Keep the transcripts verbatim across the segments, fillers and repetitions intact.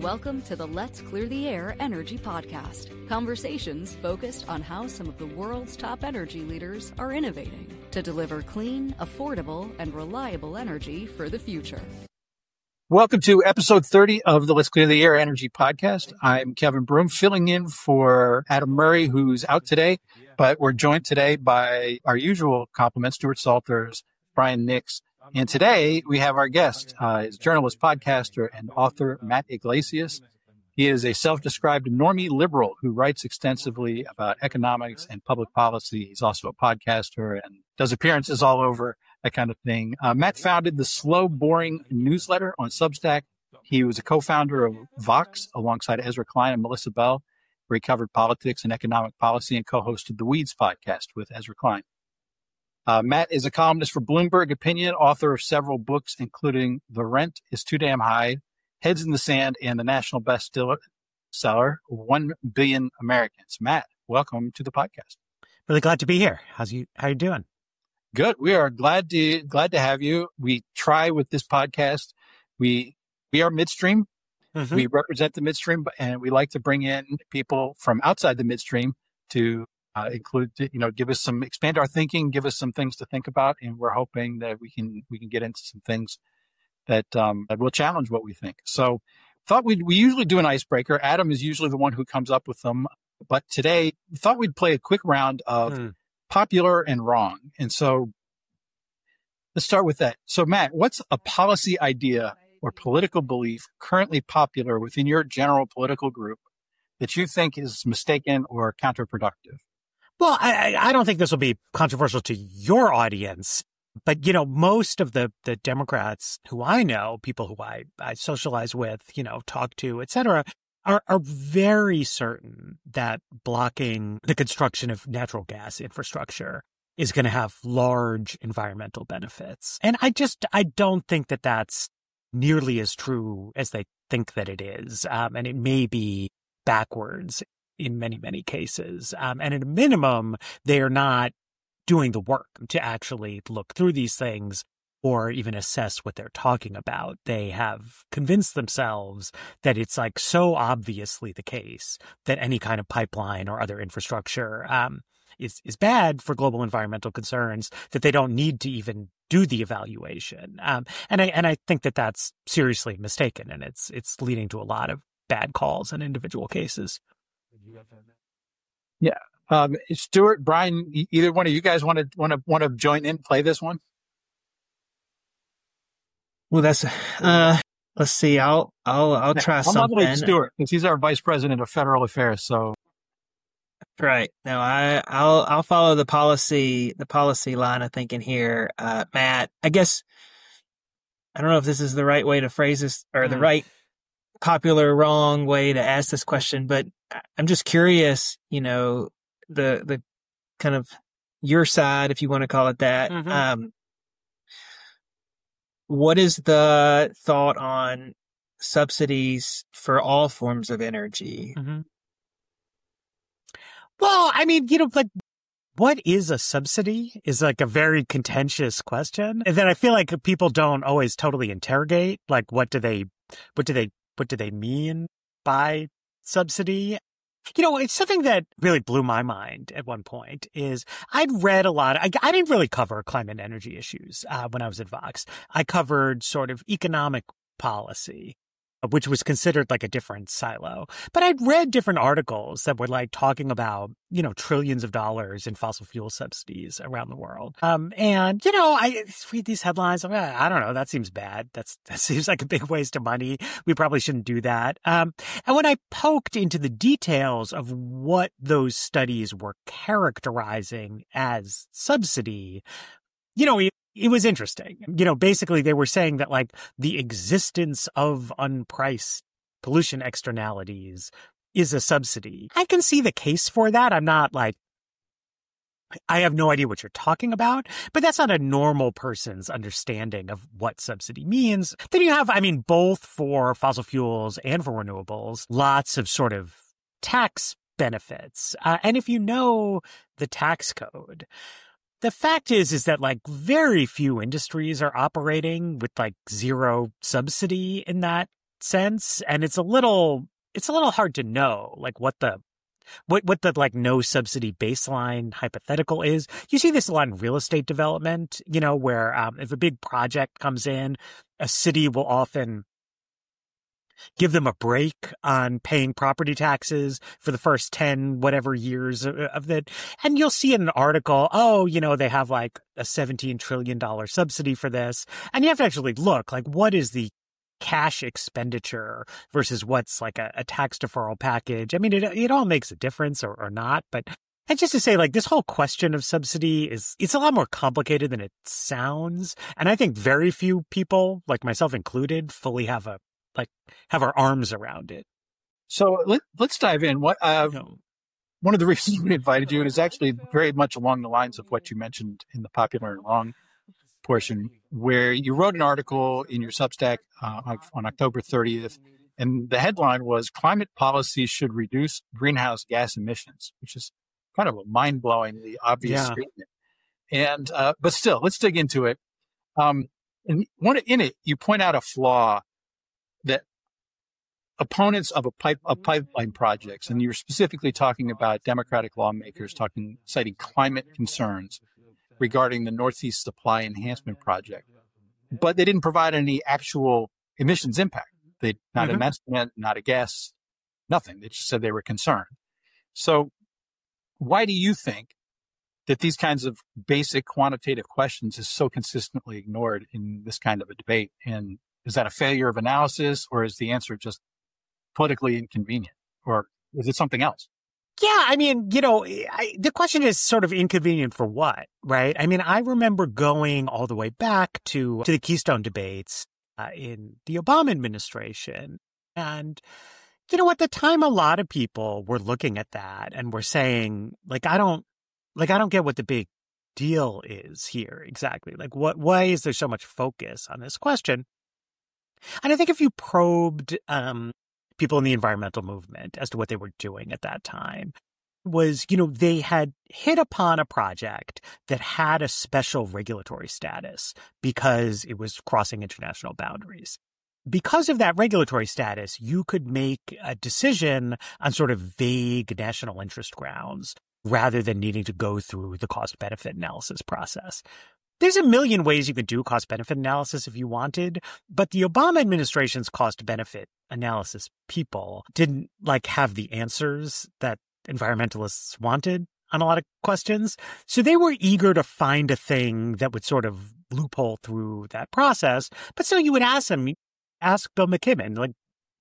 Welcome to the Let's Clear the Air Energy Podcast. Conversations focused on how some of the world's top energy leaders are innovating to deliver clean, affordable, and reliable energy for the future. Welcome to episode thirty of the Let's Clear the Air Energy Podcast. I'm Kevin Broom, filling in for Adam Murray, who's out today, but we're joined today by our usual compliments, Stuart Salters, Brian Nix. And today we have our guest, uh, is journalist, podcaster, and author Matt Yglesias. He is a self-described normie liberal who writes extensively about economics and public policy. He's also a podcaster and does appearances all over, that kind of thing. Uh, Matt founded the Slow Boring newsletter on Substack. He was a co-founder of Vox alongside Ezra Klein and Melissa Bell, where he covered politics and economic policy and co-hosted the Weeds podcast with Ezra Klein. Uh, Matt is a columnist for Bloomberg Opinion, author of several books, including The Rent is Too Damn High, Heads in the Sand, and the national bestseller, One Billion Americans. Matt, welcome to the podcast. Really glad to be here. How's you? How you doing? Good. We are glad to glad to have you. We try with this podcast. We we are midstream. Mm-hmm. We represent the midstream, and we like to bring in people from outside the midstream to Uh, include, you know, give us some, expand our thinking, give us some things to think about. And we're hoping that we can, we can get into some things that, um, that will challenge what we think. So thought we'd, we usually do an icebreaker. Adam is usually the one who comes up with them. But today we thought we'd play a quick round of hmm. popular and wrong. And so let's start with that. So Matt, what's a policy idea or political belief currently popular within your general political group that you think is mistaken or counterproductive? Well, I, I don't think this will be controversial to your audience, but, you know, most of the, the Democrats who I know, people who I, I socialize with, you know, talk to, et cetera, are, are very certain that blocking the construction of natural gas infrastructure is going to have large environmental benefits. And I just, I don't think that that's nearly as true as they think that it is. Um, and it may be backwards in many, many cases. Um, and at a minimum, they are not doing the work to actually look through these things or even assess what they're talking about. They have convinced themselves that it's like so obviously the case that any kind of pipeline or other infrastructure um, is, is bad for global environmental concerns that they don't need to even do the evaluation. Um, and I, and I think that that's seriously mistaken, and it's, it's leading to a lot of bad calls in individual cases. Yeah. Um, Stuart, Brian, either one of you guys want to want to want to join in, play this one? Well, that's uh, let's see. I'll I'll I'll try I'll something. nominate Stuart because he's our vice president of federal affairs. So, right. No, I I'll I'll follow the policy the policy line of thinking here, uh, Matt. I guess I don't know if this is the right way to phrase this or mm. the right popular wrong way to ask this question, but I'm just curious, you know, the the kind of your side, if you want to call it that. Mm-hmm. Um, what is the thought on subsidies for all forms of energy? Mm-hmm. Well, I mean, you know, like, what is a subsidy is like a very contentious question. And then I feel like people don't always totally interrogate, like, what do they, what do they, what do they mean by subsidy? You know, it's something that really blew my mind at one point is I'd read a lot. I, I didn't really cover climate and energy issues uh, when I was at Vox. I covered sort of economic policy, which was considered like a different silo. But I'd read different articles that were like talking about, you know, trillions of dollars in fossil fuel subsidies around the world. Um, and, you know, I read these headlines. I'm like, I don't know. That seems bad. That's, that seems like a big waste of money. We probably shouldn't do that. Um, and when I poked into the details of what those studies were characterizing as subsidy, you know, it, It was interesting. You know, basically they were saying that like the existence of unpriced pollution externalities is a subsidy. I can see the case for that. I'm not like, I have no idea what you're talking about, but that's not a normal person's understanding of what subsidy means. Then you have, I mean, both for fossil fuels and for renewables, lots of sort of tax benefits. Uh, and if you know the tax code, the fact is, is that like very few industries are operating with like zero subsidy in that sense. And it's a little, it's a little hard to know, like what the, what, what the like no subsidy baseline hypothetical is. You see this a lot in real estate development, you know, where um, if a big project comes in, a city will often give them a break on paying property taxes for the first ten whatever years of it. And you'll see in an article, oh, you know, they have like a seventeen trillion dollars subsidy for this. And you have to actually look, like, what is the cash expenditure versus what's like a, a tax deferral package? I mean, it it all makes a difference or, or not. But and just to say, like, this whole question of subsidy is, it's a lot more complicated than it sounds. And I think very few people, like myself included, fully have a like have our arms around it. So let, let's dive in. What uh, You know, one of the reasons we invited you, and is actually very much along the lines of what you mentioned in the popular and wrong portion, where you wrote an article in your Substack uh, on, on October thirtieth, and the headline was "Climate Policy Should Reduce Greenhouse Gas Emissions," which is kind of a mind-blowingly obvious Yeah. statement. And uh, but still, let's dig into it. Um, and one in it, you point out a flaw that opponents of a pipe of pipeline projects, and you're specifically talking about Democratic lawmakers talking, citing climate concerns regarding the Northeast Supply Enhancement Project, but they didn't provide any actual emissions impact. They not Mhm. an estimate, not a guess, nothing. They just said they were concerned. So, why do you think that these kinds of basic quantitative questions is so consistently ignored in this kind of a debate? And is that a failure of analysis, or is the answer just politically inconvenient, or is it something else? Yeah, I mean, you know, I, the question is sort of inconvenient for what, right? I mean, I remember going all the way back to to the Keystone debates uh, in the Obama administration, and you know, at the time, a lot of people were looking at that and were saying, like, I don't, like, I don't get what the big deal is here exactly. Like, what? Why is there so much focus on this question? And I think if you probed um, people in the environmental movement as to what they were doing at that time, was, you know, they had hit upon a project that had a special regulatory status because it was crossing international boundaries. Because of that regulatory status, you could make a decision on sort of vague national interest grounds rather than needing to go through the cost-benefit analysis process. There's a million ways you could do cost-benefit analysis if you wanted, but the Obama administration's cost-benefit analysis people didn't like have the answers that environmentalists wanted on a lot of questions. So they were eager to find a thing that would sort of loophole through that process. But so you would ask them, ask Bill McKibben, like,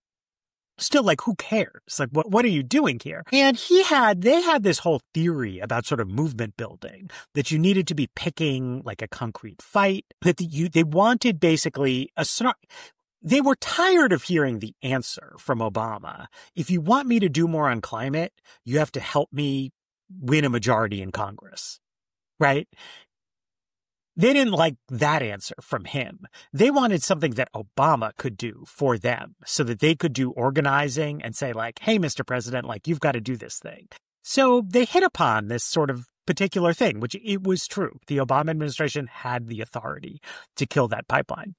still, like, who cares? Like, what what are you doing here? And he had, they had this whole theory about sort of movement building, that you needed to be picking like a concrete fight, that the, you, they wanted basically a scenario. They were tired of hearing the answer from Obama. If you want me to do more on climate, you have to help me win a majority in Congress, right? They didn't like that answer from him. They wanted something that Obama could do for them so that they could do organizing and say, like, hey, Mister President, like, you've got to do this thing. So they hit upon this sort of particular thing, which it was true. The Obama administration had the authority to kill that pipeline.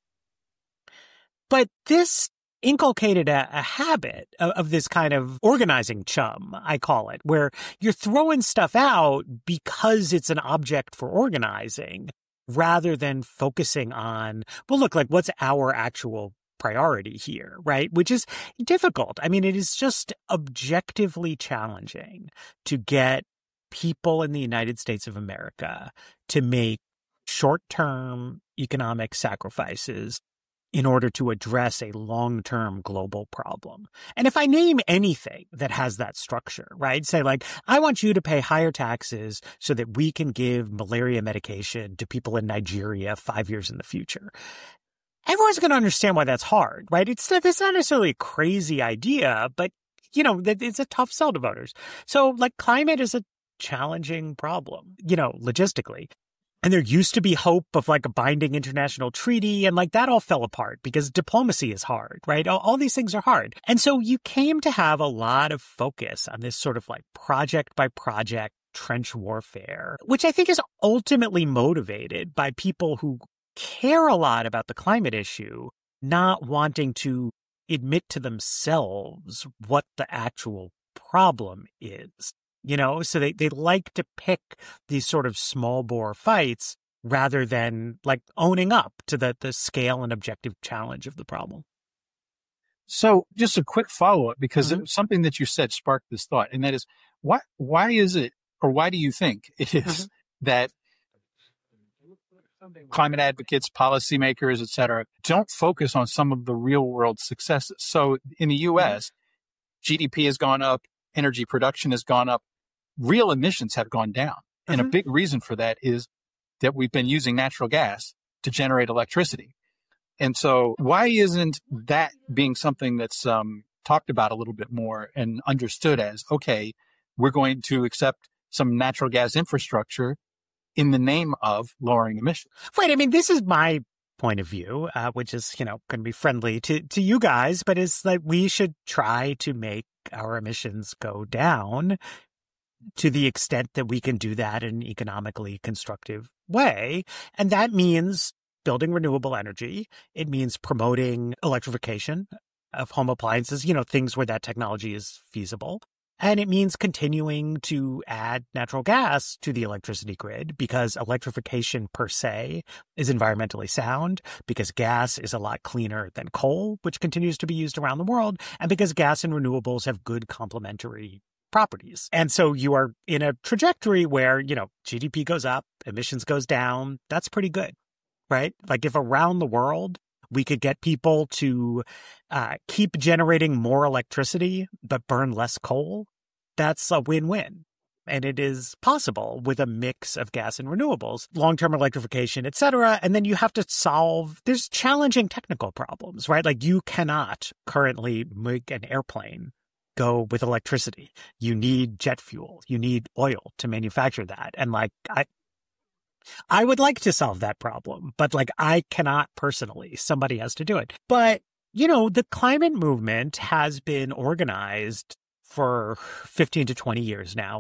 But this inculcated a, a habit of, of this kind of organizing chum, I call it, where you're throwing stuff out because it's an object for organizing, rather than focusing on, well, look, like, what's our actual priority here, right? Which is difficult. I mean, it is just objectively challenging to get people in the United States of America to make short-term economic sacrifices in order to address a long-term global problem. And if I name anything that has that structure, right, say, like, I want you to pay higher taxes so that we can give malaria medication to people in Nigeria five years in the future, everyone's going to understand why that's hard, right? It's, it's not necessarily a crazy idea, but, you know, it's a tough sell to voters. So, like, climate is a challenging problem, you know, logistically. And there used to be hope of like a binding international treaty, and like that all fell apart because diplomacy is hard, right? All, all these things are hard. And so you came to have a lot of focus on this sort of like project by project trench warfare, which I think is ultimately motivated by people who care a lot about the climate issue, not wanting to admit to themselves what the actual problem is. You know, so they, they like to pick these sort of small bore fights rather than like owning up to the, the scale and objective challenge of the problem. So just a quick follow up, because Mm-hmm. it was something that you said sparked this thought. And that is, why, why is it, or why do you think it is Mm-hmm. that climate advocates, policymakers, et cetera, don't focus on some of the real world successes? So in the U S, G D P has gone up, energy production has gone up, real emissions have gone down. And Mm-hmm. a big reason for that is that we've been using natural gas to generate electricity. And so why isn't that being something that's um, talked about a little bit more and understood as, okay, we're going to accept some natural gas infrastructure in the name of lowering emissions? Right. I mean, this is my point of view, uh, which is, you know, going to be friendly to, to you guys, but it's like we should try to make our emissions go down to the extent that we can do that in an economically constructive way. And that means building renewable energy. It means promoting electrification of home appliances, you know, things where that technology is feasible. And it means continuing to add natural gas to the electricity grid, because electrification per se is environmentally sound, because gas is a lot cleaner than coal, which continues to be used around the world, and because gas and renewables have good complementary properties. And so you are in a trajectory where, you know, G D P goes up, emissions goes down. That's pretty good, right? Like if around the world we could get people to uh, keep generating more electricity but burn less coal, that's a win-win. And it is possible with a mix of gas and renewables, long-term electrification, et cetera. And then you have to solve, there's challenging technical problems, right? Like you cannot currently make an airplane go with electricity. You need jet fuel. You need oil to manufacture that. And like, I, I would like to solve that problem, but like I cannot personally. Somebody has to do it. But, you know, the climate movement has been organized for fifteen to twenty years now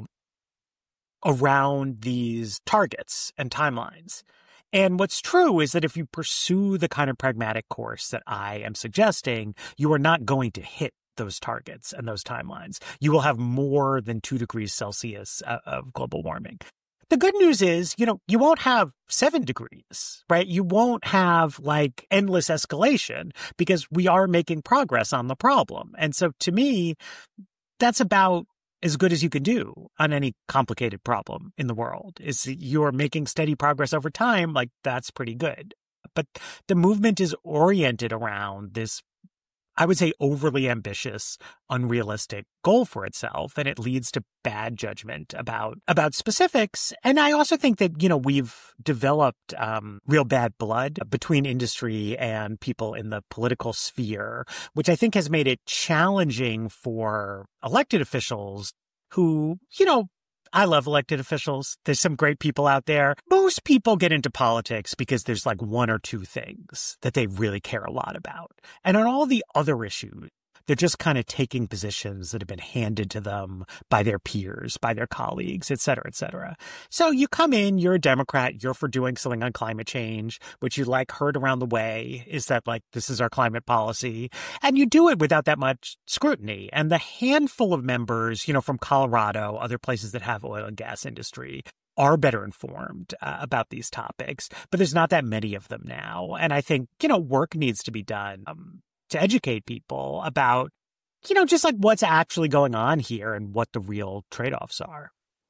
around these targets and timelines. And what's true is that if you pursue the kind of pragmatic course that I am suggesting, you are not going to hit those targets and those timelines. You will have more than two degrees Celsius of global warming. The good news is, you know, you won't have seven degrees, right? You won't have like endless escalation because we are making progress on the problem. And so to me, that's about as good as you can do on any complicated problem in the world. Is you're making steady progress over time, like that's pretty good. But the movement is oriented around this, I would say, overly ambitious, unrealistic goal for itself, and it leads to bad judgment about about specifics. And I also think that, you know, we've developed um, real bad blood between industry and people in the political sphere, which I think has made it challenging for elected officials who, you know, I love elected officials. There's some great people out there. Most people get into politics because there's like one or two things that they really care a lot about. And on all the other issues, they're just kind of taking positions that have been handed to them by their peers, by their colleagues, et cetera, et cetera. So you come in, you're a Democrat, you're for doing something on climate change, which you like heard around the way is that like, this is our climate policy. And you do it without that much scrutiny. And the handful of members, you know, from Colorado, other places that have oil and gas industry, are better informed uh, about these topics. But there's not that many of them now. And I think, you know, work needs to be done. Um, to educate people about, you know, just like what's actually going on here and what the real trade-offs are.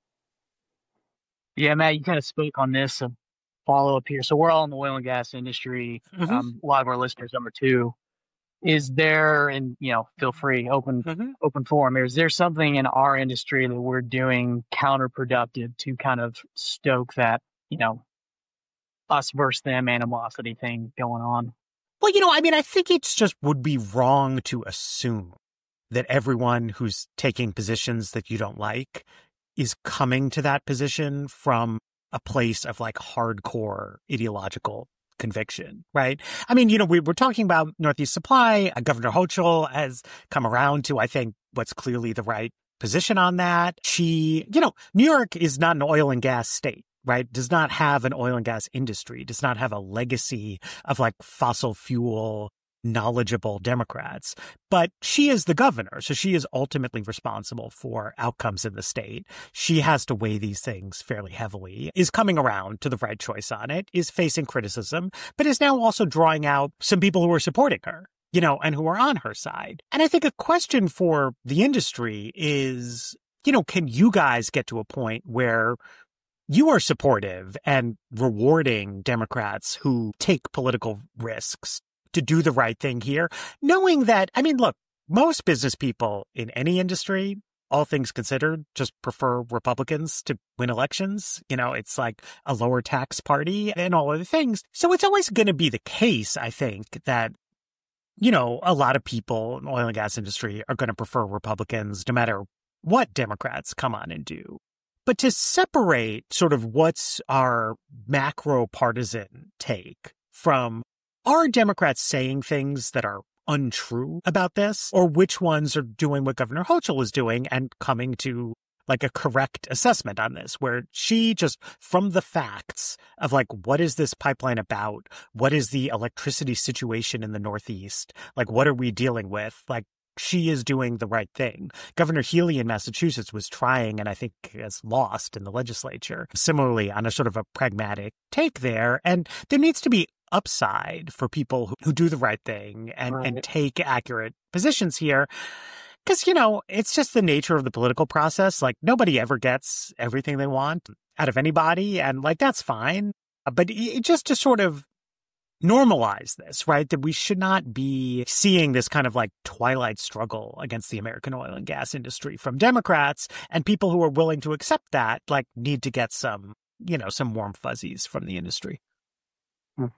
Yeah, Matt, you kind of spoke on this. A follow up here. So we're all in the oil and gas industry. Mm-hmm. Um, a lot of our listeners, number two, is there, and you know, feel free, open Mm-hmm. open forum. Is there something in our industry that we're doing counterproductive to kind of stoke that, you know, us versus them animosity thing going on? Well, you know, I mean, I think it's just would be wrong to assume that everyone who's taking positions that you don't like is coming to that position from a place of like hardcore ideological conviction, right? I mean, you know, we were talking about Northeast Supply. Uh, Governor Hochul has come around to, I think, what's clearly the right position on that. She, you know, New York is not an oil and gas state, right? Does not have an oil and gas industry, does not have a legacy of like fossil fuel knowledgeable Democrats. But she is the governor, so she is ultimately responsible for outcomes in the state. She has to weigh these things fairly heavily, is coming around to the right choice on it, is facing criticism, but is now also drawing out some people who are supporting her, you know, and who are on her side. And I think a question for the industry is, you know, can you guys get to a point where you are supportive and rewarding Democrats who take political risks to do the right thing here, knowing that, I mean, look, most business people in any industry, all things considered, just prefer Republicans to win elections. You know, it's like a lower tax party and all other things. So it's always going to be the case, I think, that, you know, a lot of people in the oil and gas industry are going to prefer Republicans no matter what Democrats come on and do. But to separate sort of what's our macro partisan take from, are Democrats saying things that are untrue about this, or which ones are doing what Governor Hochul is doing and coming to like a correct assessment on this, where she just, from the facts of like, what is this pipeline about? What is the electricity situation in the Northeast? Like, what are we dealing with? Like, she is doing the right thing. Governor Healy in Massachusetts was trying, and I think has lost in the legislature, similarly on a sort of a pragmatic take there. And there needs to be upside for people who, who do the right thing and, right. and take accurate positions here. Because, you know, it's just the nature of the political process. Like, nobody ever gets everything they want out of anybody. And, like, that's fine. But it, just to sort of normalize this, right? That we should not be seeing this kind of like twilight struggle against the American oil and gas industry from Democrats, and people who are willing to accept that, like, need to get some, you know, some warm fuzzies from the industry. Hmm.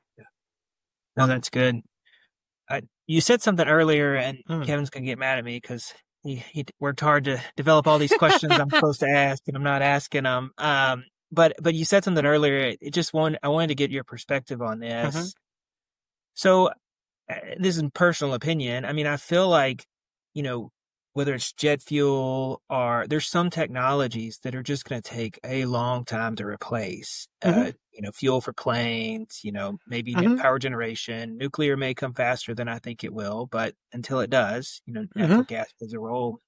No, that's good. I, you said something earlier, and mm. Kevin's going to get mad at me because he, he worked hard to develop all these questions I'm supposed to ask, and I'm not asking them. Um, but but you said something earlier. It just wanted, I wanted to get your perspective on this. Mm-hmm. So uh, this is personal opinion. I mean, I feel like, you know, whether it's jet fuel or there's some technologies that are just going to take a long time to replace. Mm-hmm. Uh, you know, fuel for planes, you know, maybe mm-hmm. power generation. Nuclear may come faster than I think it will, but until it does, you know, natural mm-hmm. gas plays a role.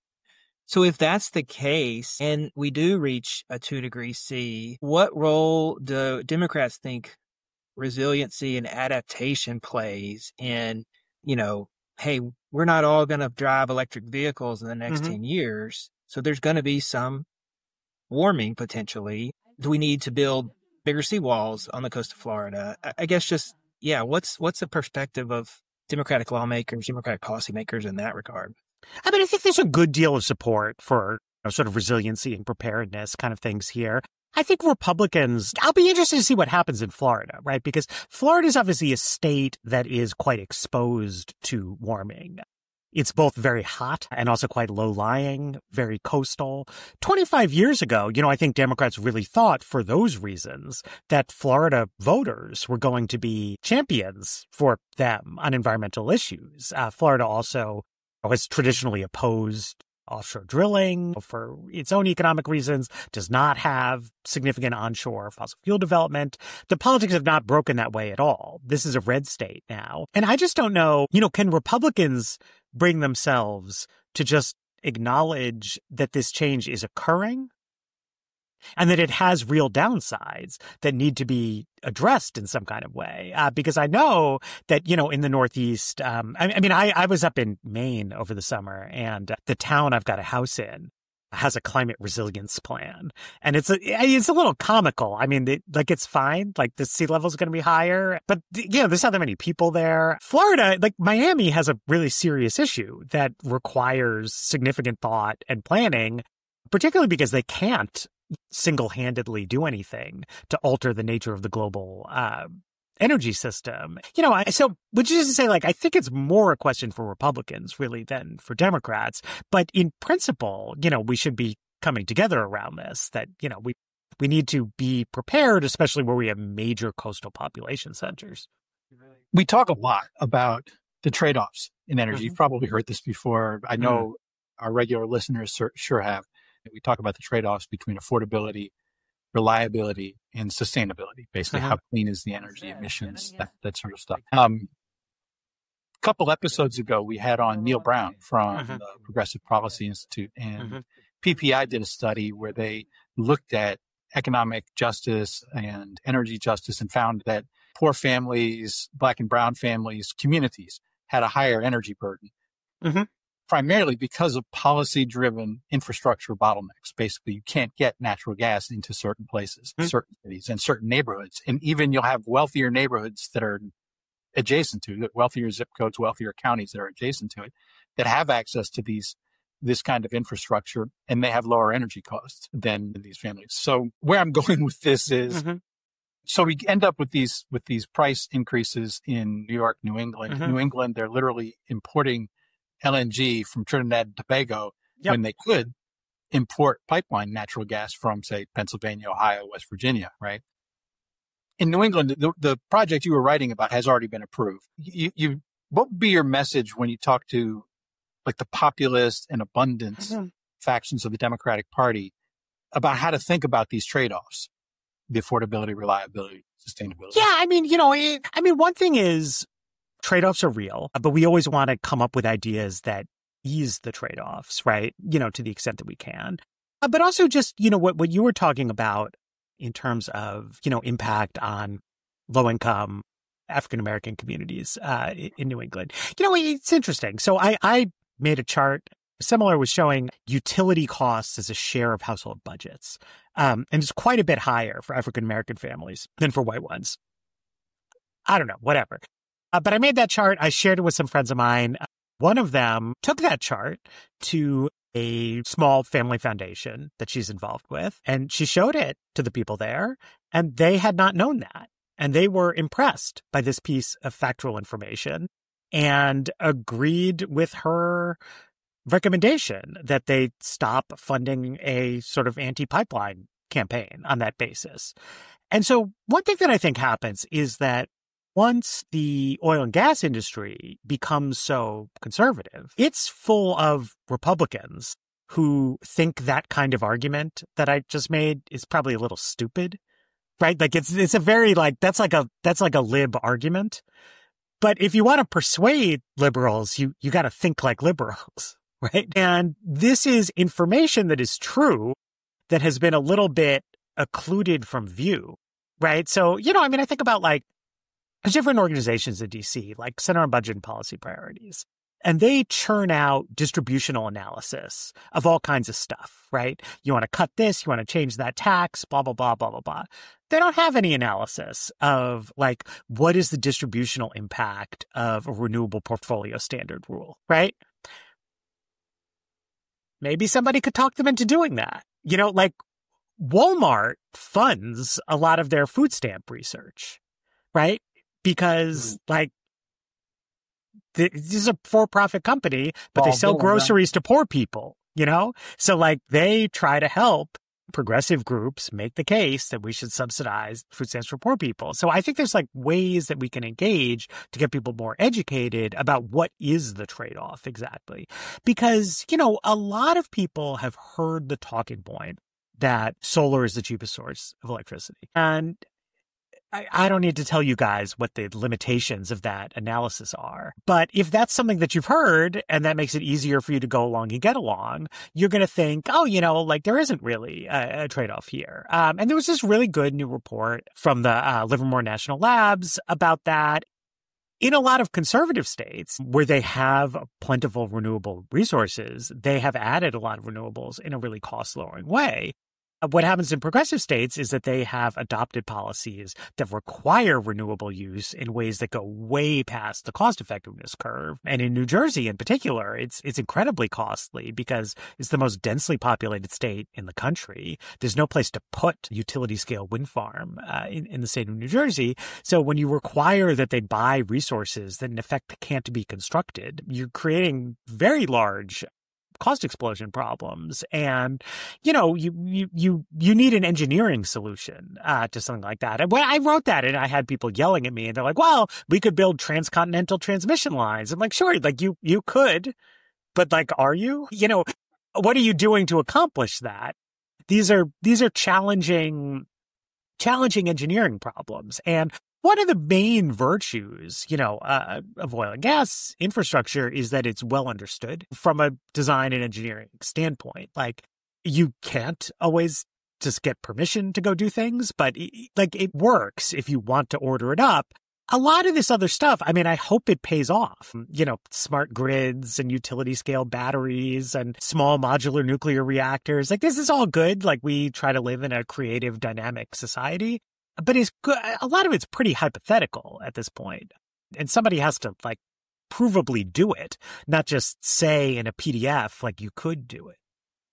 So if that's the case, and we do reach a two degree C, what role do Democrats think resiliency and adaptation plays in, you know, hey, we're not all going to drive electric vehicles in the next mm-hmm. ten years. So there's going to be some warming potentially. Do we need to build bigger seawalls on the coast of Florida? I guess just, yeah, what's what's the perspective of Democratic lawmakers, Democratic policymakers in that regard? I mean, I think there's a good deal of support for, you know, sort of resiliency and preparedness kind of things here. I think Republicans, I'll be interested to see what happens in Florida, right? Because Florida is obviously a state that is quite exposed to warming. It's both very hot and also quite low-lying, very coastal. twenty-five years ago, you know, I think Democrats really thought for those reasons that Florida voters were going to be champions for them on environmental issues. Uh, Florida also has traditionally opposed offshore drilling for its own economic reasons, does not have significant onshore fossil fuel development. The politics have not broken that way at all. This is a red state now. And I just don't know, you know, can Republicans bring themselves to just acknowledge that this change is occurring and that it has real downsides that need to be addressed in some kind of way? Uh, because I know that, you know, in the Northeast, um, I, I mean, I, I was up in Maine over the summer, and the town I've got a house in has a climate resilience plan. And it's a, it's a little comical. I mean, it, like, it's fine. Like, the sea level is going to be higher, but, you know, there's not that many people there. Florida, like Miami, has a really serious issue that requires significant thought and planning, particularly because they can't single-handedly do anything to alter the nature of the global uh, energy system. You know, so which is to say, like, I think it's more a question for Republicans really than for Democrats. But in principle, you know, we should be coming together around this, that, you know, we we need to be prepared, especially where we have major coastal population centers. We talk a lot about the trade-offs in energy. Mm-hmm. You've probably heard this before. I know mm-hmm. our regular listeners sure have. We talk about the trade-offs between affordability, reliability, and sustainability. Basically, uh-huh. how clean is the energy, emissions, that, that sort of stuff. Um, couple episodes ago, we had on Neil Brown from Mhm. the Progressive Policy Institute, and Mhm. P P I did a study where they looked at economic justice and energy justice and found that poor families, Black and brown families, communities had a higher energy burden, Mhm. primarily because of policy-driven infrastructure bottlenecks. Basically, you can't get natural gas into certain places, Mhm. certain cities, and certain neighborhoods. And even you'll have wealthier neighborhoods that are adjacent to it, wealthier zip codes, wealthier counties that are adjacent to it, that have access to these this kind of infrastructure, and they have lower energy costs than these families. So where I'm going with this is, Mhm. so we end up with these with these price increases in New York, New England. Mhm. New England, they're literally importing L N G from Trinidad and Tobago Yep. when they could import pipeline natural gas from, say, Pennsylvania, Ohio, West Virginia, right? In New England, the, the project you were writing about has already been approved. You, you, what would be your message when you talk to like the populist and abundance Mhm. factions of the Democratic Party about how to think about these trade-offs, the affordability, reliability, sustainability? Yeah, I mean, you know, it, I mean, one thing is trade-offs are real, but we always want to come up with ideas that ease the trade-offs, right? You know, to the extent that we can. Uh, but also just, you know, what, what you were talking about in terms of, you know, impact on low-income African-American communities uh, in New England. You know, it's interesting. So I, I made a chart similar was showing utility costs as a share of household budgets. Um, and it's quite a bit higher for African-American families than for white ones. I don't know, whatever. Uh, but I made that chart. I shared it with some friends of mine. One of them took that chart to a small family foundation that she's involved with, and she showed it to the people there, and they had not known that. And they were impressed by this piece of factual information and agreed with her recommendation that they stop funding a sort of anti-pipeline campaign on that basis. And so one thing that I think happens is that once the oil and gas industry becomes so conservative, it's full of Republicans who think that kind of argument that I just made is probably a little stupid, right? Like it's it's a very like that's like a that's like a lib argument. But if you want to persuade liberals, you you got to think like liberals, right? And this is information that is true that has been a little bit occluded from view, right? So, you know, I mean, I think about like there's different organizations in D C, like Center on Budget and Policy Priorities, and they churn out distributional analysis of all kinds of stuff, right? You want to cut this, you want to change that tax, blah, blah, blah, blah, blah, blah. They don't have any analysis of like, what is the distributional impact of a renewable portfolio standard rule, right? Maybe somebody could talk them into doing that. You know, like Walmart funds a lot of their food stamp research, right? Because like th- this is a for-profit company, but they Well, sell Bill, groceries to poor people, you know? So like they try to help progressive groups make the case that we should subsidize food stamps for poor people. So I think there's like ways that we can engage to get people more educated about what is the trade-off exactly. Because, you know, a lot of people have heard the talking point that solar is the cheapest source of electricity. And I, I don't need to tell you guys what the limitations of that analysis are. But if that's something that you've heard and that makes it easier for you to go along and get along, you're going to think, oh, you know, like there isn't really a, a trade-off here. Um, and there was this really good new report from the uh, Livermore National Labs about that. In a lot of conservative states where they have plentiful renewable resources, they have added a lot of renewables in a really cost-lowering way. What happens in progressive states is that they have adopted policies that require renewable use in ways that go way past the cost effectiveness curve. And in New Jersey in particular, it's it's incredibly costly because it's the most densely populated state in the country. There's no place to put utility scale wind farm uh, in, in the state of New Jersey. So when you require that they buy resources that in effect can't be constructed, you're creating very large cost explosion problems. And, you know, you, you, you, you need an engineering solution, uh, to something like that. And when I wrote that and I had people yelling at me and they're like, well, we could build transcontinental transmission lines. I'm like, sure, like you, you could, but like, are you, you know, what are you doing to accomplish that? These are, these are challenging challenging engineering problems. And one of the main virtues, you know, uh, of oil and gas infrastructure is that it's well understood from a design and engineering standpoint. Like, you can't always just get permission to go do things, but like it works if you want to order it up. A lot of this other stuff, I mean, I hope it pays off. You know, smart grids and utility scale batteries and small modular nuclear reactors. Like, this is all good. Like, we try to live in a creative, dynamic society, but it's good. A lot of it's pretty hypothetical at this point. And somebody has to, like, provably do it, not just say in a P D F, like, you could do it.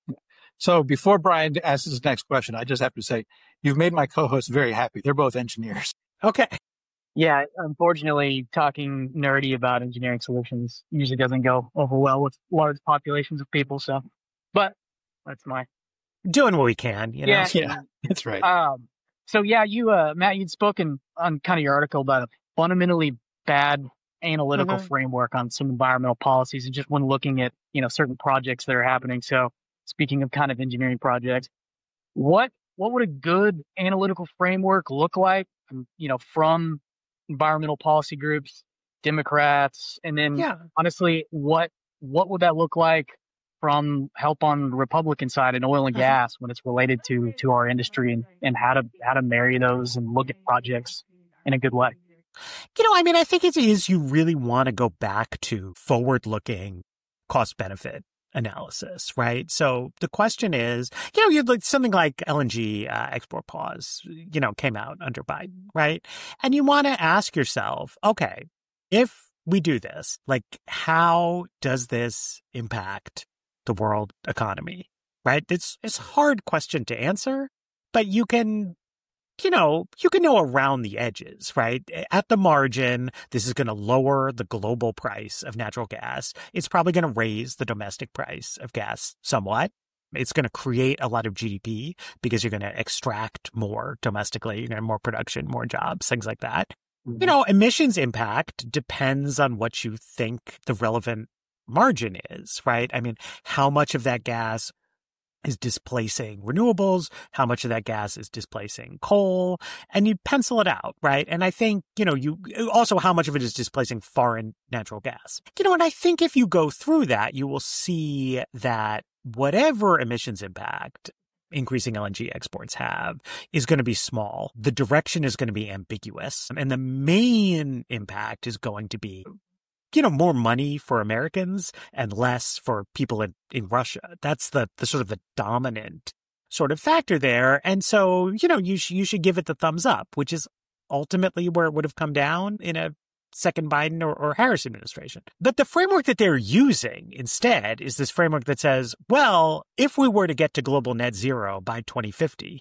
So before Brian asks his next question, I just have to say, you've made my co-hosts very happy. They're both engineers. Okay. Yeah, unfortunately, talking nerdy about engineering solutions usually doesn't go over well with large populations of people. So, but that's my doing what we can, you know. Yeah, Yeah, that's right. Um, so yeah, you, uh, Matt, you'd spoken on kind of your article about a fundamentally bad analytical Mhm. framework on some environmental policies, and just when looking at, you know, certain projects that are happening. So, speaking of kind of engineering projects, what what would a good analytical framework look like? You know, from environmental policy groups, Democrats, and then Yeah. honestly, what what would that look like from help on the Republican side in oil and Mhm. gas when it's related to to our industry, and, and how to how to marry those and look at projects in a good way? You know, I mean, I think it is you really want to go back to forward-looking cost-benefit analysis, right? So the question is, you know, you'd like something like L N G uh, export pause, you know, came out under Biden, right? And you want to ask yourself, okay, if we do this, like, how does this impact the world economy, right? It's it's a hard question to answer, but you can, you know, you can know around the edges, right? At the margin, this is going to lower the global price of natural gas. It's probably going to raise the domestic price of gas somewhat. It's going to create a lot of G D P because you're going to extract more domestically, you're going to have more production, more jobs, things like that. You know, emissions impact depends on what you think the relevant margin is, right? I mean, how much of that gas is displacing renewables, how much of that gas is displacing coal, and you pencil it out, right? And I think, you know, you also how much of it is displacing foreign natural gas. You know, and I think if you go through that, you will see that whatever emissions impact increasing L N G exports have is going to be small. The direction is going to be ambiguous. And the main impact is going to be, you know, more money for Americans and less for people in, in Russia. That's the, the sort of the dominant sort of factor there. And so, you know, you, sh- you should give it the thumbs up, which is ultimately where it would have come down in a second Biden or, or Harris administration. But the framework that they're using instead is this framework that says, well, if we were to get to global net zero by twenty fifty,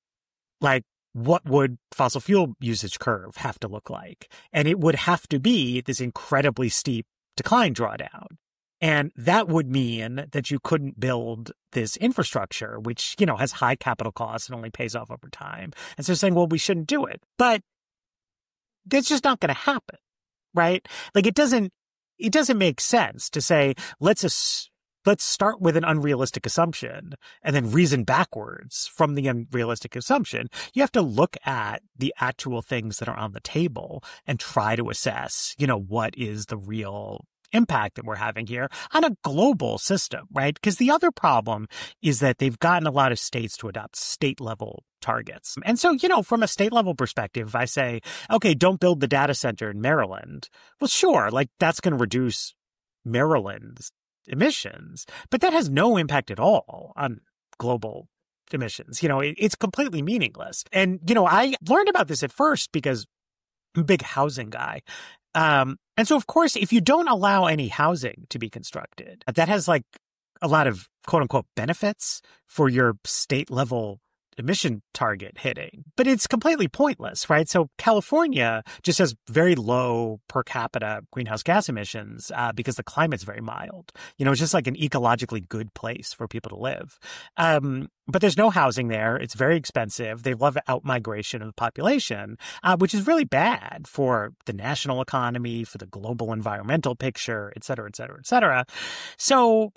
like, what would fossil fuel usage curve have to look like? And it would have to be this incredibly steep decline drawdown. And that would mean that you couldn't build this infrastructure, which, you know, has high capital costs and only pays off over time. And so saying, well, we shouldn't do it. But that's just not going to happen, right? Like, it doesn't, it doesn't make sense to say, let's ass- Let's start with an unrealistic assumption and then reason backwards from the unrealistic assumption. You have to look at the actual things that are on the table and try to assess, you know, what is the real impact that we're having here on a global system, right? Because the other problem is that they've gotten a lot of states to adopt state level targets. And so, you know, from a state level perspective, if I say, okay, don't build the data center in Maryland, well, sure, like, that's going to reduce Maryland's emissions, but that has no impact at all on global emissions. You know, it, it's completely meaningless. And, you know, I learned about this at first because I'm a big housing guy. Um, and so, of course, if you don't allow any housing to be constructed, that has like a lot of quote unquote benefits for your state level emission target hitting, but it's completely pointless, right? So California just has very low per capita greenhouse gas emissions uh, because the climate's very mild. You know, it's just like an ecologically good place for people to live. Um, but there's no housing there. It's very expensive. They love outmigration of the population, uh, which is really bad for the national economy, for the global environmental picture, et cetera, et cetera, et cetera. So,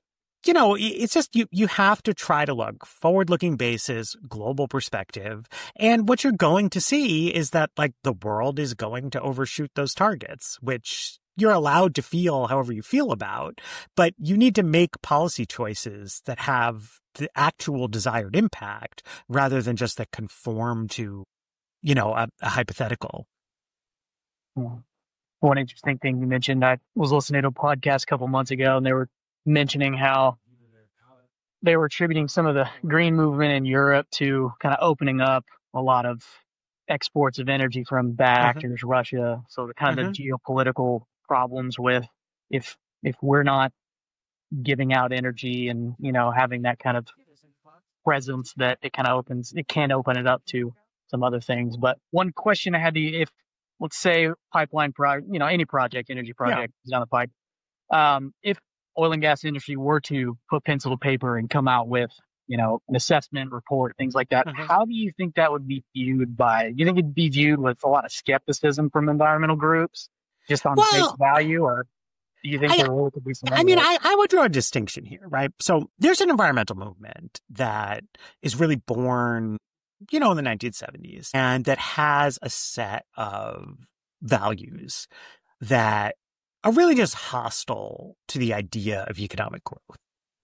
you know, it's just you, you have to try to look forward-looking basis, global perspective. And what you're going to see is that, like, the world is going to overshoot those targets, which you're allowed to feel however you feel about. But you need to make policy choices that have the actual desired impact rather than just that conform to, you know, a, a hypothetical. Yeah. One interesting thing you mentioned, I was listening to a podcast a couple months ago, and they were mentioning how they were attributing some of the green movement in Europe to kind of opening up a lot of exports of energy from bad Uh-huh. actors, Russia. So the kind of Uh-huh. the geopolitical problems with if if we're not giving out energy and, you know, having that kind of presence, that it kind of opens, it can open it up to some other things. But one question I had to, if let's say pipeline project, you know, any project, energy project is down the pipe, um, if oil and gas industry were to put pencil to paper and come out with, you know, an assessment report, things like that, Uh-huh. how do you think that would be viewed by, do you think it'd be viewed with a lot of skepticism from environmental groups just on face Well, value, or do you think I- there really could be some I mean, merit? I, I would draw a distinction here, right? So there's an environmental movement that is really born, you know, in the nineteen seventies, and that has a set of values that are really just hostile to the idea of economic growth.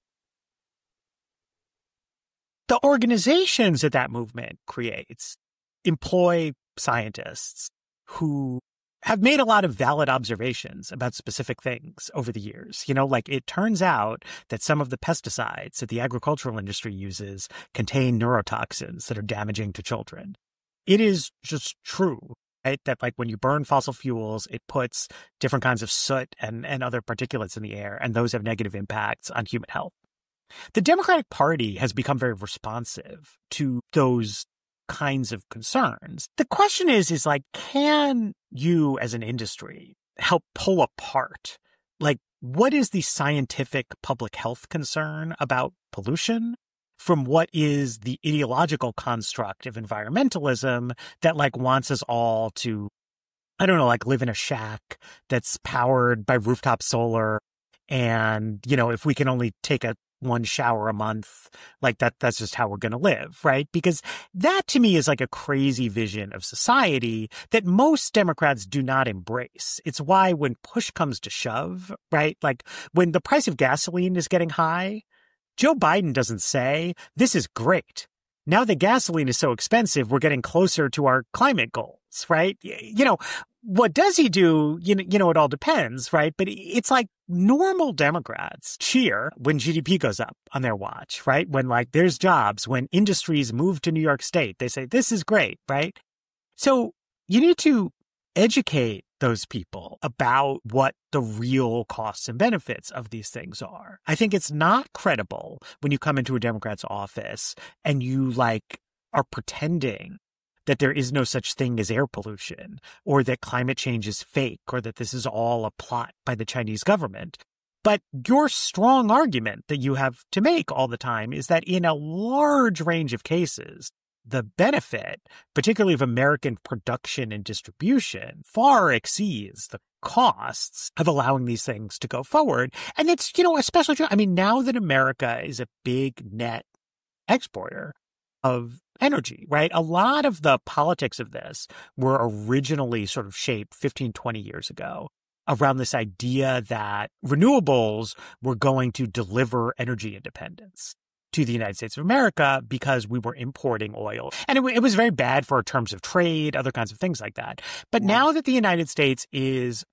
The organizations that that movement creates employ scientists who have made a lot of valid observations about specific things over the years. You know, like it turns out that some of the pesticides that the agricultural industry uses contain neurotoxins that are damaging to children. It is just true, right? That like when you burn fossil fuels, it puts different kinds of soot and, and other particulates in the air, and those have negative impacts on human health. The Democratic Party has become very responsive to those kinds of concerns. The question is, is like, can you as an industry help pull apart, like, what is the scientific public health concern about pollution from what is the ideological construct of environmentalism that like wants us all to, I don't know, like live in a shack that's powered by rooftop solar. And, you know, if we can only take a one shower a month, like that, that's just how we're going to live, right? Because that to me is like a crazy vision of society that most Democrats do not embrace. It's why when push comes to shove, right? Like when the price of gasoline is getting high, Joe Biden doesn't say, this is great. Now that gasoline is so expensive, we're getting closer to our climate goals, right? You know, what does he do? You know, you know, it all depends, right? But it's like normal Democrats cheer when G D P goes up on their watch, right? When like there's jobs, when industries move to New York State, they say, this is great, right? So you need to educate those people about what the real costs and benefits of these things are. I think it's not credible when you come into a Democrat's office and you like are pretending that there is no such thing as air pollution, or that climate change is fake, or that this is all a plot by the Chinese government. But your strong argument that you have to make all the time is that in a large range of cases, the benefit, particularly of American production and distribution, far exceeds the costs of allowing these things to go forward. And it's, you know, especially true. I mean, now that America is a big net exporter of energy, right? A lot of the politics of this were originally sort of shaped fifteen, twenty years ago around this idea that renewables were going to deliver energy independence to the United States of America because we were importing oil. And it, it was very bad for our terms of trade, other kinds of things like that. But now that the United States is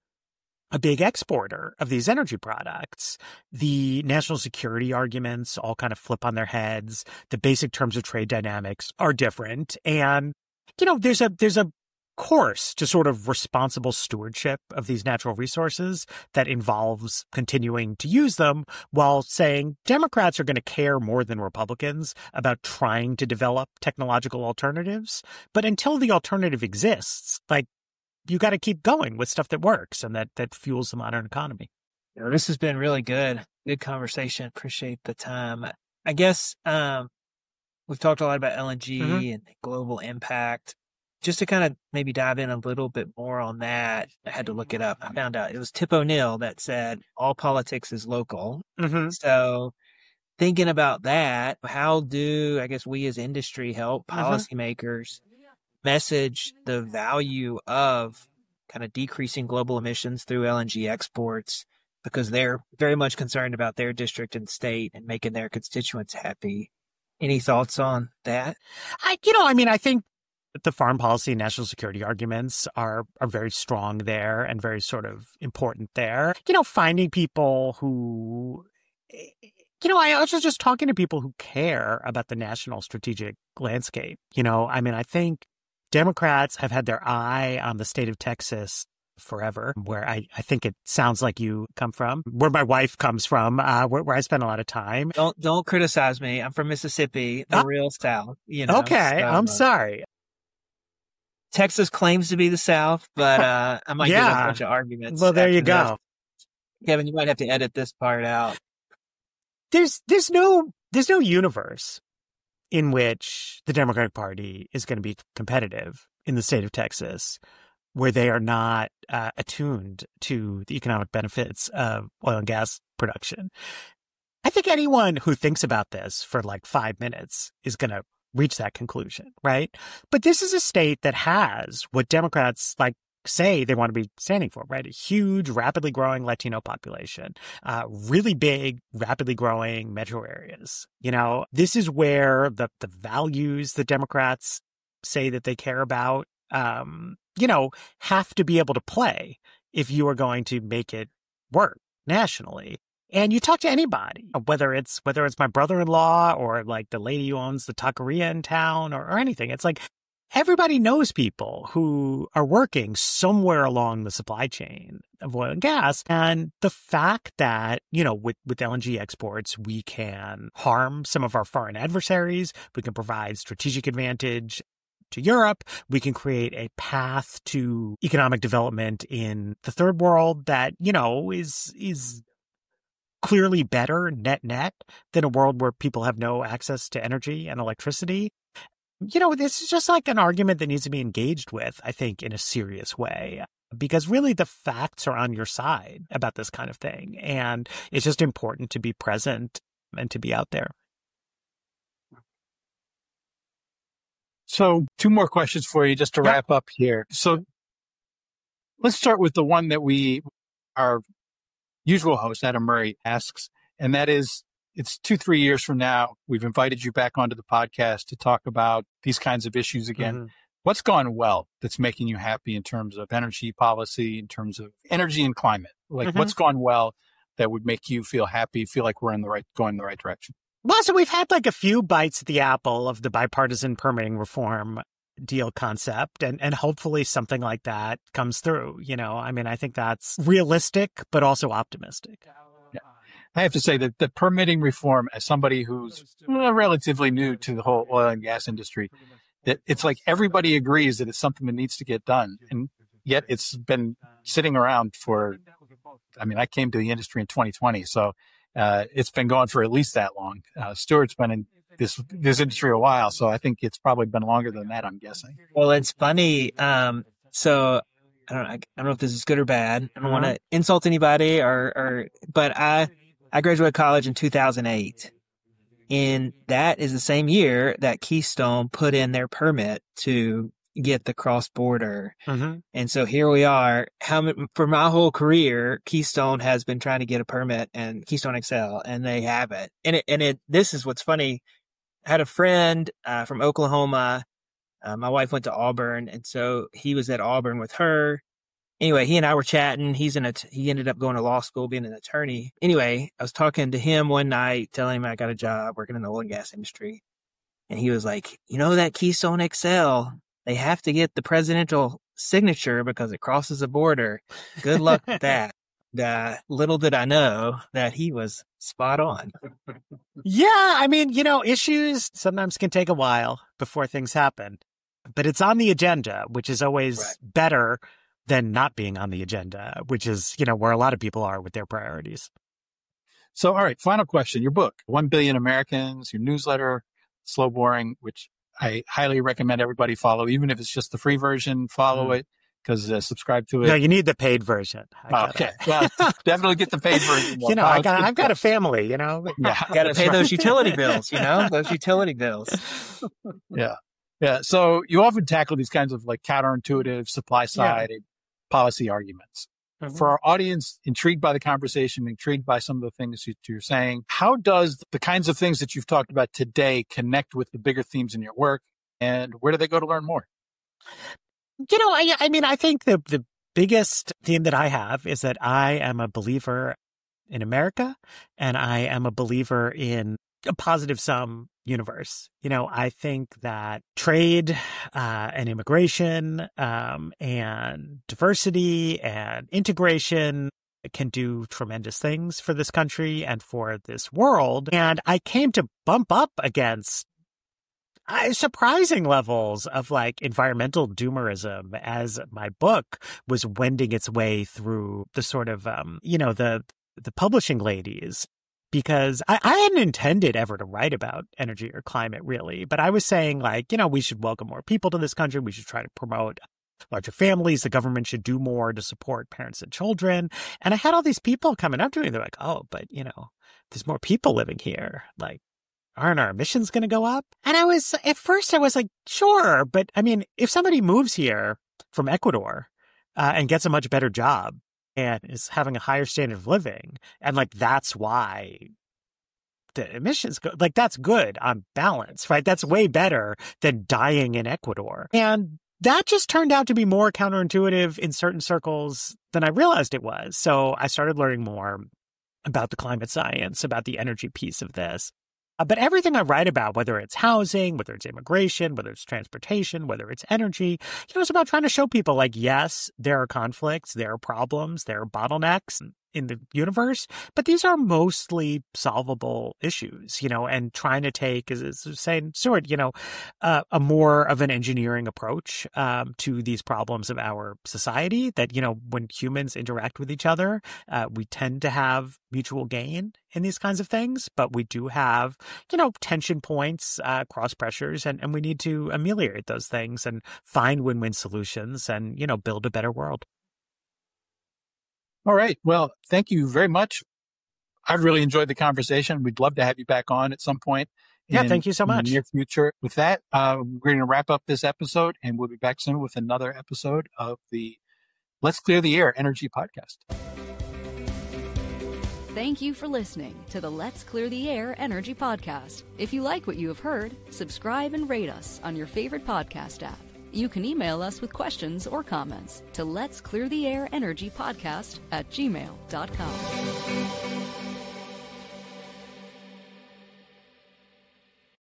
a big exporter of these energy products, the national security arguments all kind of flip on their heads. The basic terms of trade dynamics are different. And, you know, there's a, there's a course to sort of responsible stewardship of these natural resources that involves continuing to use them while saying Democrats are going to care more than Republicans about trying to develop technological alternatives. But until the alternative exists, like, you got to keep going with stuff that works and that, that fuels the modern economy. You know, this has been really good. Good conversation. Appreciate the time. I guess um, we've talked a lot about L N G mm-hmm. and global impact. Just to kind of maybe dive in a little bit more on that, I had to look it up. I found out it was Tip O'Neill that said all politics is local. Mm-hmm. So thinking about that, how do, I guess, we as industry help policymakers uh-huh. message the value of kind of decreasing global emissions through L N G exports, because they're very much concerned about their district and state and making their constituents happy. Any thoughts on that? I, you know, I mean, I think the foreign policy and national security arguments are are very strong there and very sort of important there. You know, finding people who, you know, I was just talking to people who care about the national strategic landscape. You know, I mean, I think Democrats have had their eye on the state of Texas forever, where I, I think it sounds like you come from, where my wife comes from, uh, where, where I spend a lot of time. Don't don't criticize me. I'm from Mississippi, the uh, real South. You know. Okay, so, I'm uh, sorry. Texas claims to be the South, but uh, I might yeah. get a bunch of arguments. Well, there you go. This. Kevin, you might have to edit this part out. There's there's no there's no universe in which the Democratic Party is going to be competitive in the state of Texas where they are not uh, attuned to the economic benefits of oil and gas production. I think anyone who thinks about this for like five minutes is going to reach that conclusion, right? But this is a state that has what Democrats like say they want to be standing for, right? A huge, rapidly growing Latino population, uh, really big, rapidly growing metro areas. You know, this is where the, the values the Democrats say that they care about, um, you know, have to be able to play if you are going to make it work nationally. And you talk to anybody, whether it's whether it's my brother-in-law or like the lady who owns the taqueria in town or, or anything. It's like everybody knows people who are working somewhere along the supply chain of oil and gas. And the fact that, you know, with, with L N G exports, we can harm some of our foreign adversaries. We can provide strategic advantage to Europe. We can create a path to economic development in the third world that, you know, is is clearly better net net than a world where people have no access to energy and electricity. You know, this is just like an argument that needs to be engaged with, I think, in a serious way, because really the facts are on your side about this kind of thing. And it's just important to be present and to be out there. So two more questions for you just to yep. wrap up here. So let's start with the one that we, our usual host, Adam Murray, asks, and that is, it's two, three years from now. We've invited you back onto the podcast to talk about these kinds of issues again. Mm-hmm. What's gone well that's making you happy in terms of energy policy, in terms of energy and climate? Like mm-hmm. what's gone well that would make you feel happy, feel like we're in the right, going in the right direction? Well, so we've had like a few bites at the apple of the bipartisan permitting reform deal concept, and, and hopefully something like that comes through. You know, I mean, I think that's realistic, but also optimistic. Yeah. I have to say that the permitting reform, as somebody who's relatively new to the whole oil and gas industry, that it's like everybody agrees that it's something that needs to get done. And yet it's been sitting around for, I mean, I came to the industry in twenty twenty, so uh, it's been going for at least that long. Uh, Stuart's been in this this industry a while, so I think it's probably been longer than that, I'm guessing. Well, it's funny. Um, so I don't, I don't know if this is good or bad. I don't uh-huh. want to insult anybody, or, or, but I, I graduated college in two thousand eight, and that is the same year that Keystone put in their permit to get the cross border. Uh-huh. And so here we are. How for my whole career, Keystone has been trying to get a permit, and Keystone X L, and they have it. And it, and it, this is what's funny. I had a friend uh, from Oklahoma. Uh, my wife went to Auburn, and so he was at Auburn with her. Anyway, he and I were chatting. He's an att- he ended up going to law school, being an attorney. Anyway, I was talking to him one night, telling him I got a job working in the oil and gas industry, and he was like, "You know that Keystone X L? They have to get the presidential signature because it crosses a border. Good luck with that." Uh, little did I know that he was spot on. Yeah, I mean, you know, issues sometimes can take a while before things happen, but it's on the agenda, which is always right. better than not being on the agenda, which is, you know, where a lot of people are with their priorities. So, all right, final question. Your book, One Billion Americans, your newsletter, Slow Boring, which I highly recommend everybody follow, even if it's just the free version, follow mm. it. because uh, subscribe to it. No, you need the paid version. I Oh, okay. Well, definitely get the paid version. You know, I got, I've got a family, you know. Yeah, Got to that's pay right. those utility bills, you know, those utility bills. Yeah. Yeah. So you often tackle these kinds of like counterintuitive supply side and policy arguments. Mhm. For our audience intrigued by the conversation, intrigued by some of the things that you're saying, how does the kinds of things that you've talked about today connect with the bigger themes in your work, and where do they go to learn more? You know, I, I mean, I think the, the biggest theme that I have is that I am a believer in America, and I am a believer in a positive sum universe. You know, I think that trade uh, and immigration um, and diversity and integration can do tremendous things for this country and for this world. And I came to bump up against Uh, surprising levels of like environmental doomerism as my book was wending its way through the sort of, um, you know, the the publishing ladies, because I, I hadn't intended ever to write about energy or climate really, but I was saying like, you know, we should welcome more people to this country. We should try to promote larger families. The government should do more to support parents and children. And I had all these people coming up to me. They're like, oh, but you know, there's more people living here. Like, aren't our emissions going to go up? And I was, at first I was like, sure. But I mean, if somebody moves here from Ecuador uh, and gets a much better job and is having a higher standard of living, and like, that's why the emissions go, like, that's good on balance, right? That's way better than dying in Ecuador. And that just turned out to be more counterintuitive in certain circles than I realized it was. So I started learning more about the climate science, about the energy piece of this. Uh, but everything I write about, whether it's housing, whether it's immigration, whether it's transportation, whether it's energy, you know, it's about trying to show people like, yes, there are conflicts, there are problems, there are bottlenecks in the universe, but these are mostly solvable issues, you know, and trying to take, as is saying Stuart, you know, uh, a more of an engineering approach um, to these problems of our society that, you know, when humans interact with each other, uh, we tend to have mutual gain in these kinds of things, but we do have, you know, tension points, uh, cross pressures, and, and we need to ameliorate those things and find win-win solutions and, you know, build a better world. All right. Well, thank you very much. I've really enjoyed the conversation. We'd love to have you back on at some point. Yeah, in, thank you so much. In the near future. With that, uh, we're going to wrap up this episode, and we'll be back soon with another episode of the Let's Clear the Air Energy Podcast. Thank you for listening to the Let's Clear the Air Energy Podcast. If you like what you have heard, subscribe and rate us on your favorite podcast app. You can email us with questions or comments to Let's Clear the Air Energy Podcast at gmail dot com.